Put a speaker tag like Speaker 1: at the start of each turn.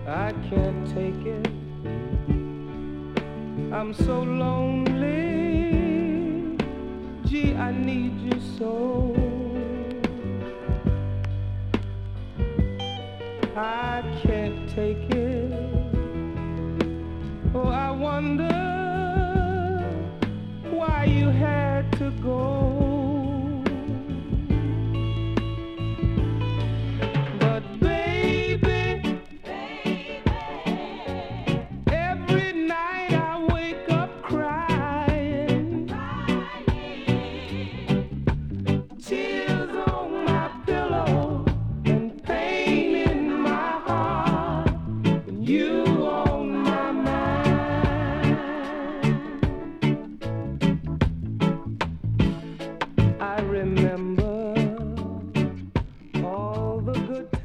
Speaker 1: I can't take it. I'm so lonely. Gee, I need you so. I can't take it. Oh, I wonder why you had to go. But baby, every night I wake up crying. Tears on my pillow and pain in my heart. You on my mind. I remember all the good